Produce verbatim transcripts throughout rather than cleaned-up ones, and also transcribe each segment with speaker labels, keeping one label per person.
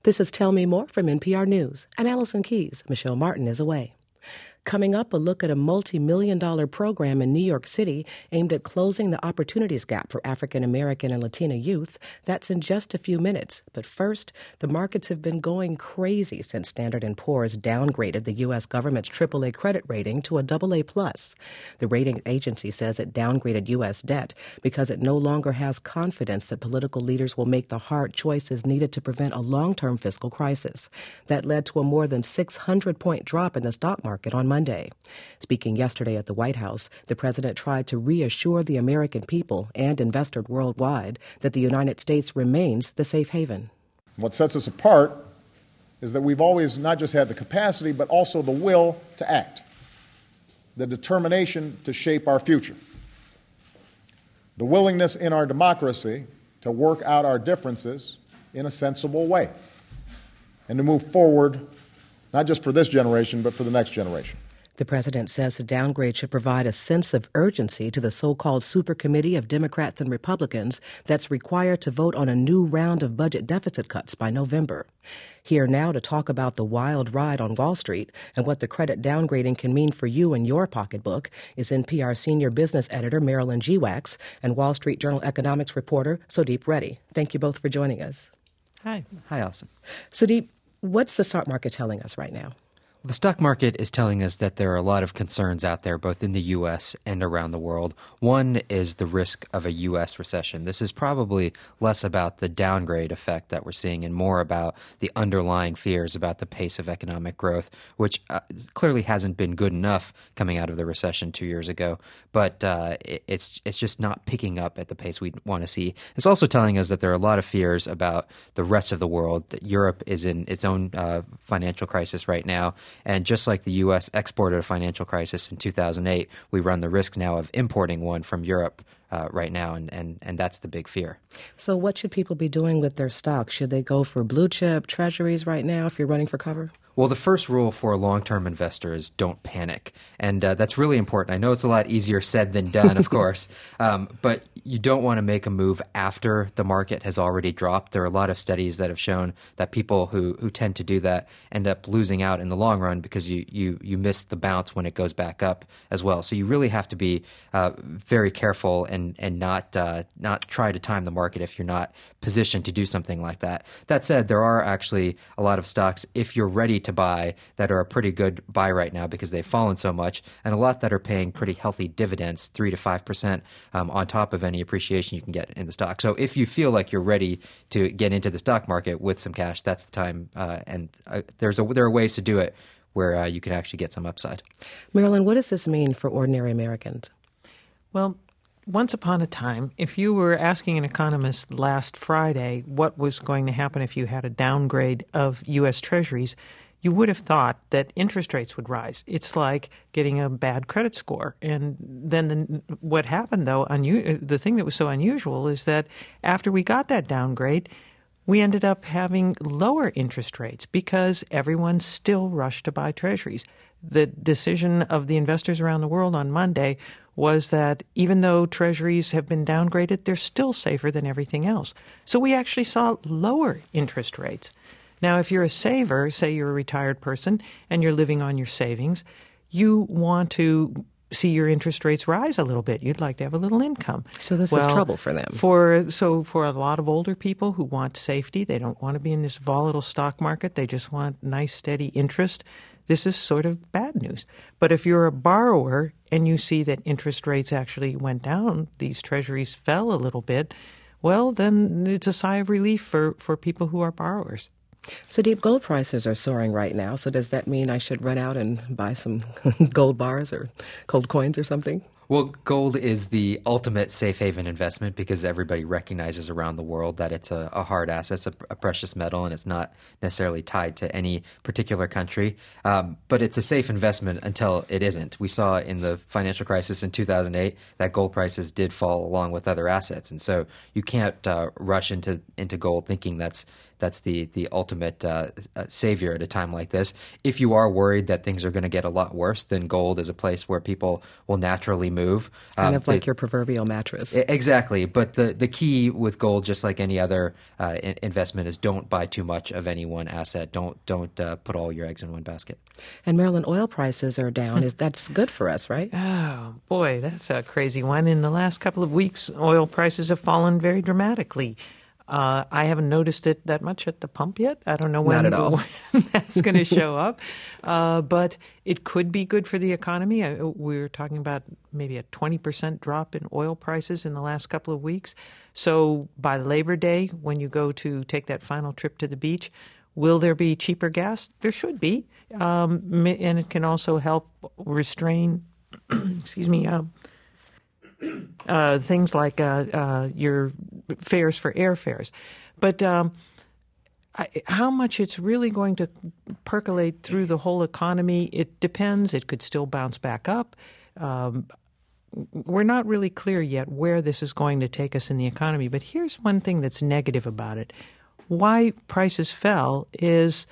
Speaker 1: This is Tell Me More from N P R News. I'm Allison Keyes. Michelle Martin is away. Coming up, a look at a multi-million dollar program in New York City aimed at closing the opportunities gap for African American and Latina youth. That's in just a few minutes. But first, the markets have been going crazy since Standard and Poor's downgraded the U S government's triple A credit rating to a double A plus. The rating agency says it downgraded U S debt because it no longer has confidence that political leaders will make the hard choices needed to prevent a long-term fiscal crisis. That led to a more than six hundred point drop in the stock market on Monday. Monday. Speaking yesterday at the White House, the president tried to reassure the American people and investors worldwide that the United States remains the safe haven.
Speaker 2: What sets us apart is that we've always not just had the capacity, but also the will to act, the determination to shape our future, the willingness in our democracy to work out our differences in a sensible way, and to move forward not just for this generation, but for the next generation.
Speaker 1: The president says the downgrade should provide a sense of urgency to the so-called super committee of Democrats and Republicans that's required to vote on a new round of budget deficit cuts by November. Here now to talk about the wild ride on Wall Street and what the credit downgrading can mean for you and your pocketbook is N P R senior business editor Marilyn Geewax and Wall Street Journal economics reporter Sudeep Reddy. Thank you both for joining us.
Speaker 3: Hi.
Speaker 4: Hi, Allison.
Speaker 1: Sudeep, what's the stock market telling us right now?
Speaker 4: The stock market is telling us that there are a lot of concerns out there, both in the U S and around the world. One is the risk of a U S recession. This is probably less about the downgrade effect that we're seeing and more about the underlying fears about the pace of economic growth, which uh, clearly hasn't been good enough coming out of the recession two years ago. But uh, it, it's it's just not picking up at the pace we want to see. It's also telling us that there are a lot of fears about the rest of the world. That Europe is in its own uh, financial crisis right now. And just like the U S exported a financial crisis in two thousand eight, we run the risk now of importing one from Europe uh, right now, and, and, and that's the big fear.
Speaker 1: So what should people be doing with their stocks? Should they go for blue chip treasuries right now if you're running for cover?
Speaker 4: Well, the first rule for a long-term investor is don't panic. And uh, that's really important. I know it's a lot easier said than done, of course, um, but you don't want to make a move after the market has already dropped. There are a lot of studies that have shown that people who, who tend to do that end up losing out in the long run because you, you, you miss the bounce when it goes back up as well. So you really have to be uh, very careful and, and not, uh, not try to time the market if you're not positioned to do something like that. That said, there are actually a lot of stocks, if you're ready to buy, that are a pretty good buy right now because they've fallen so much, and a lot that are paying pretty healthy dividends, three to five percent um, on top of any appreciation you can get in the stock. So if you feel like you're ready to get into the stock market with some cash, that's the time. Uh, and uh, there's a, there are ways to do it where uh, you can actually get some upside.
Speaker 1: Marilyn, what does this mean for ordinary Americans?
Speaker 3: Well, once upon a time, if you were asking an economist last Friday what was going to happen if you had a downgrade of U S Treasuries, you would have thought that interest rates would rise. It's like getting a bad credit score. And then the, what happened, though, unu- the thing that was so unusual is that after we got that downgrade, we ended up having lower interest rates because everyone still rushed to buy treasuries. The decision of the investors around the world on Monday was that even though treasuries have been downgraded, they're still safer than everything else. So we actually saw lower interest rates. Now, if you're a saver, say you're a retired person and you're living on your savings, you want to see your interest rates rise a little bit. You'd like to have a little income.
Speaker 1: So this
Speaker 3: well,
Speaker 1: is trouble for them.
Speaker 3: For so for a lot of older people who want safety, they don't want to be in this volatile stock market. They just want nice, steady interest. This is sort of bad news. But if you're a borrower and you see that interest rates actually went down, these treasuries fell a little bit, well, then it's a sigh of relief for, for people who are borrowers.
Speaker 1: Sudeep, gold prices are soaring right now. So does that mean I should run out and buy some gold bars or gold coins or something?
Speaker 4: Well, gold is the ultimate safe haven investment because everybody recognizes around the world that it's a, a hard asset, it's a, a precious metal, and it's not necessarily tied to any particular country. Um, but it's a safe investment until it isn't. We saw in the financial crisis in two thousand eight that gold prices did fall along with other assets. And so you can't uh, rush into, into gold thinking that's that's the the ultimate uh, savior at a time like this. If you are worried that things are going to get a lot worse, then gold is a place where people will naturally move.
Speaker 1: Kind
Speaker 4: um,
Speaker 1: of like
Speaker 4: the,
Speaker 1: your proverbial mattress.
Speaker 4: Exactly. But the, the key with gold, just like any other uh, in- investment, is don't buy too much of any one asset. Don't don't uh, put all your eggs in one basket.
Speaker 1: And Marilyn, oil prices are down. Is That's good for us, right?
Speaker 3: Oh, boy, that's a crazy one. In the last couple of weeks, oil prices have fallen very dramatically. Uh, I haven't noticed it that much at the pump yet. I don't know when,
Speaker 1: Not at all.
Speaker 3: when that's going to show up. Uh, but it could be good for the economy. I, we were talking about maybe a twenty percent drop in oil prices in the last couple of weeks. So by Labor Day, when you go to take that final trip to the beach, will there be cheaper gas? There should be. Um, and it can also help restrain, excuse me, uh, Uh, things like uh, uh, your fares for airfares. But um, I, how much it's really going to percolate through the whole economy, it depends. It could still bounce back up. Um, we're not really clear yet where this is going to take us in the economy. But here's one thing that's negative about it. Why prices fell is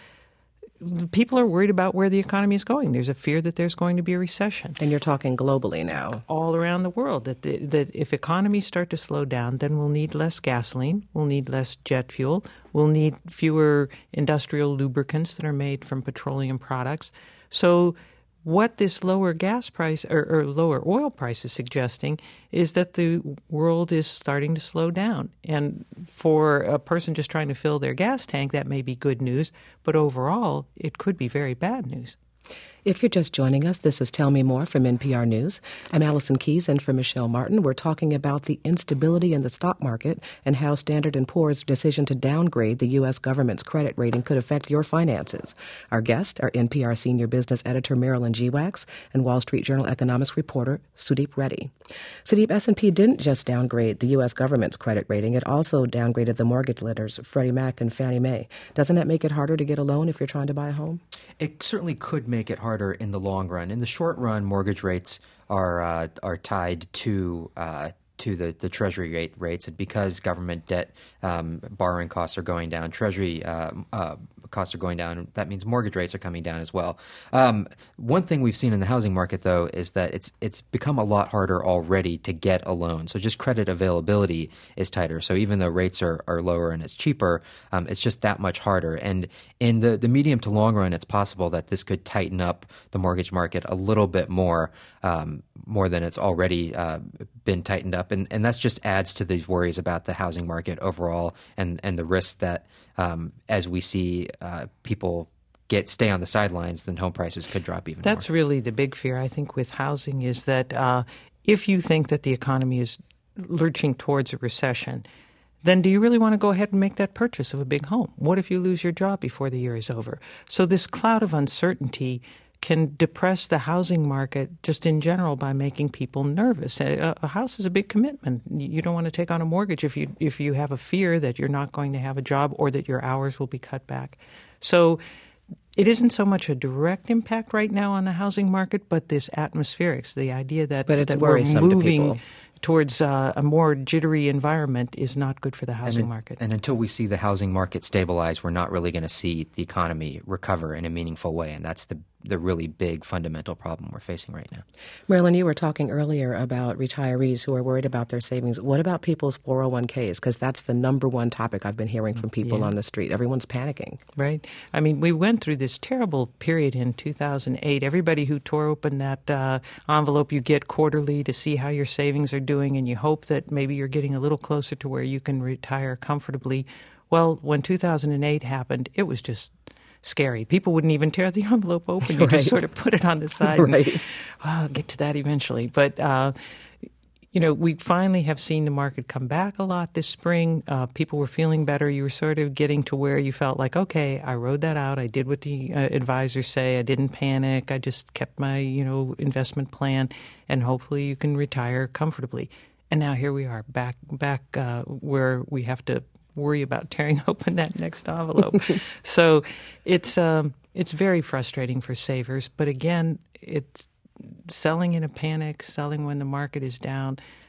Speaker 3: people are worried about where the economy is going. There's a fear that there's going to be a recession.
Speaker 1: And you're talking globally now.
Speaker 3: All around the world, that the, that if economies start to slow down, then we'll need less gasoline, we'll need less jet fuel, we'll need fewer industrial lubricants that are made from petroleum products. So what this lower gas price or, or lower oil price is suggesting is that the world is starting to slow down. And for a person just trying to fill their gas tank, that may be good news, but overall, it could be very bad news.
Speaker 1: If you're just joining us, this is Tell Me More from N P R News. I'm Allison Keyes, and for Michelle Martin, we're talking about the instability in the stock market and how Standard and Poor's decision to downgrade the U S government's credit rating could affect your finances. Our guests are N P R senior business editor Marilyn Geewax and Wall Street Journal economics reporter Sudeep Reddy. Sudeep, S and P didn't just downgrade the U S government's credit rating. It also downgraded the mortgage lenders, Freddie Mac and Fannie Mae. Doesn't that make it harder to get a loan if you're trying to buy a home?
Speaker 4: It certainly could make it harder in the long run. In the short run, mortgage rates are uh, are tied to uh, to the, the Treasury rate rates, and because government debt um, borrowing costs are going down, Treasury uh, uh, costs are going down. That means mortgage rates are coming down as well. Um, one thing we've seen in the housing market, though, is that it's it's become a lot harder already to get a loan. So just credit availability is tighter. So even though rates are, are lower and it's cheaper, um, it's just that much harder. And in the, the medium to long run, it's possible that this could tighten up the mortgage market a little bit more, um, more than it's already uh, been tightened up. And, and that just adds to these worries about the housing market overall and, and the risk that um, as we see uh, people get stay on the sidelines, then home prices could drop even more.
Speaker 3: That's really the big fear, I think, with housing is that uh, if you think that the economy is lurching towards a recession, then do you really want to go ahead and make that purchase of a big home? What if you lose your job before the year is over? So this cloud of uncertainty can depress the housing market just in general by making people nervous. A, a house is a big commitment. You don't want to take on a mortgage if you if you have a fear that you're not going to have a job or that your hours will be cut back. So it isn't so much a direct impact right now on the housing market, but this atmospherics, the idea that,
Speaker 1: but it's
Speaker 3: that we're
Speaker 1: worrisome to
Speaker 3: moving
Speaker 1: people.
Speaker 3: towards uh, a more jittery environment is not good for the housing
Speaker 4: and,
Speaker 3: market.
Speaker 4: And until we see the housing market stabilize, we're not really going to see the economy recover in a meaningful way. And that's the the really big fundamental problem we're facing right now.
Speaker 1: Marilyn, you were talking earlier about retirees who are worried about their savings. What about people's four oh one k's? Because that's the number one topic I've been hearing from people
Speaker 3: yeah.
Speaker 1: on the street. Everyone's panicking.
Speaker 3: Right. I mean, we went through this terrible period in two thousand eight. Everybody who tore open that uh, envelope you get quarterly to see how your savings are doing, and you hope that maybe you're getting a little closer to where you can retire comfortably. Well, when two thousand eight happened, it was just scary. People wouldn't even tear the envelope open. You
Speaker 1: right.
Speaker 3: just sort of put it on the side.
Speaker 1: right.
Speaker 3: And, oh, I'll get to that eventually. But, uh, you know, we finally have seen the market come back a lot this spring. Uh, people were feeling better. You were sort of getting to where you felt like, okay, I rode that out. I did what the uh, advisors say. I didn't panic. I just kept my, you know, investment plan. And hopefully you can retire comfortably. And now here we are back, back uh, where we have to worry about tearing open that next envelope. So it's um, it's very frustrating for savers. But again, it's selling in a panic, selling when the market is down.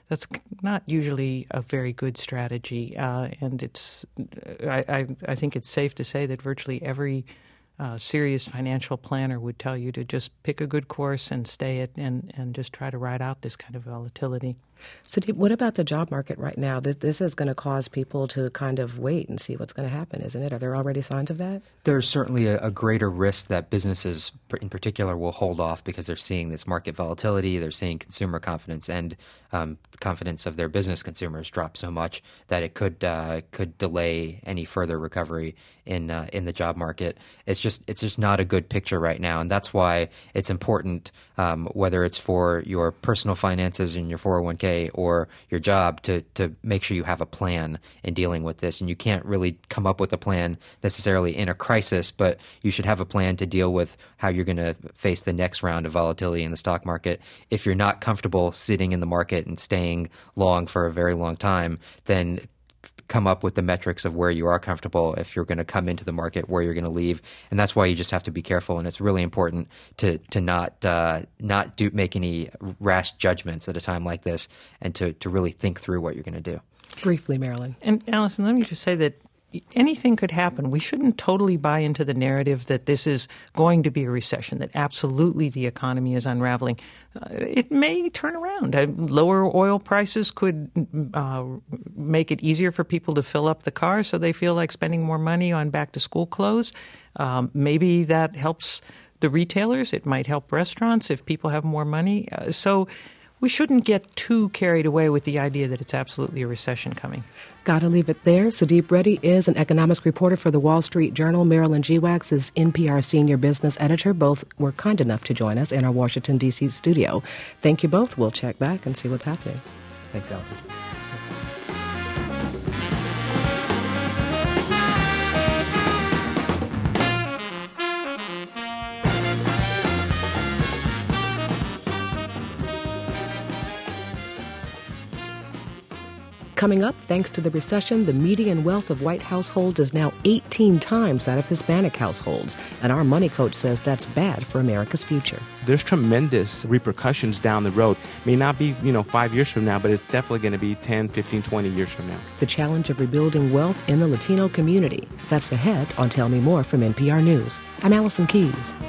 Speaker 3: that's not usually a very good strategy. Uh, and it's, I, I, I think it's safe to say that virtually every uh, serious financial planner would tell you to just pick a good course and stay it and, and just try to ride out this kind of volatility.
Speaker 1: So what about the job market right now? This, this is going to cause people to kind of wait and see what's going to happen, isn't it? Are there already signs of that?
Speaker 4: There's certainly a, a greater risk that businesses in particular will hold off because they're seeing this market volatility, they're seeing consumer confidence and um, confidence of their business consumers drop so much that it could uh, could delay any further recovery in uh, in the job market. It's just it's just not a good picture right now, and that's why it's important, um, whether it's for your personal finances and your four oh one k or your job, to to make sure you have a plan in dealing with this. And you can't really come up with a plan necessarily in a crisis, but you should have a plan to deal with how you're going to face the next round of volatility in the stock market. If you're not comfortable sitting in the market and staying long for a very long time, then come up with the metrics of where you are comfortable if you're going to come into the market, where you're going to leave. And that's why you just have to be careful. And it's really important to to not uh, not do make any rash judgments at a time like this, and to, to really think through what you're going to do.
Speaker 1: Briefly, Marilyn.
Speaker 3: And Allison, let me just say that anything could happen. We shouldn't totally buy into the narrative that this is going to be a recession, that absolutely the economy is unraveling. Uh, it may turn around. Uh, lower oil prices could uh, make it easier for people to fill up the car so they feel like spending more money on back-to-school clothes. Um, maybe that helps the retailers. It might help restaurants if people have more money. Uh, so we shouldn't get too carried away with the idea that it's absolutely a recession coming.
Speaker 1: Gotta leave it there. Sudeep Reddy is an economics reporter for the Wall Street Journal. Marilyn Geewax is N P R senior business editor. Both were kind enough to join us in our Washington, D C studio. Thank you both. We'll check back and see what's happening.
Speaker 4: Thanks, Allison.
Speaker 1: Coming up, thanks to the recession, the median wealth of white households is now eighteen times that of Hispanic households. And our money coach says that's bad for America's future.
Speaker 5: There's tremendous repercussions down the road. May not be, you know, five years from now, but it's definitely going to be ten, fifteen, twenty years from now.
Speaker 1: The challenge of rebuilding wealth in the Latino community. That's ahead on Tell Me More from N P R News. I'm Allison Keyes.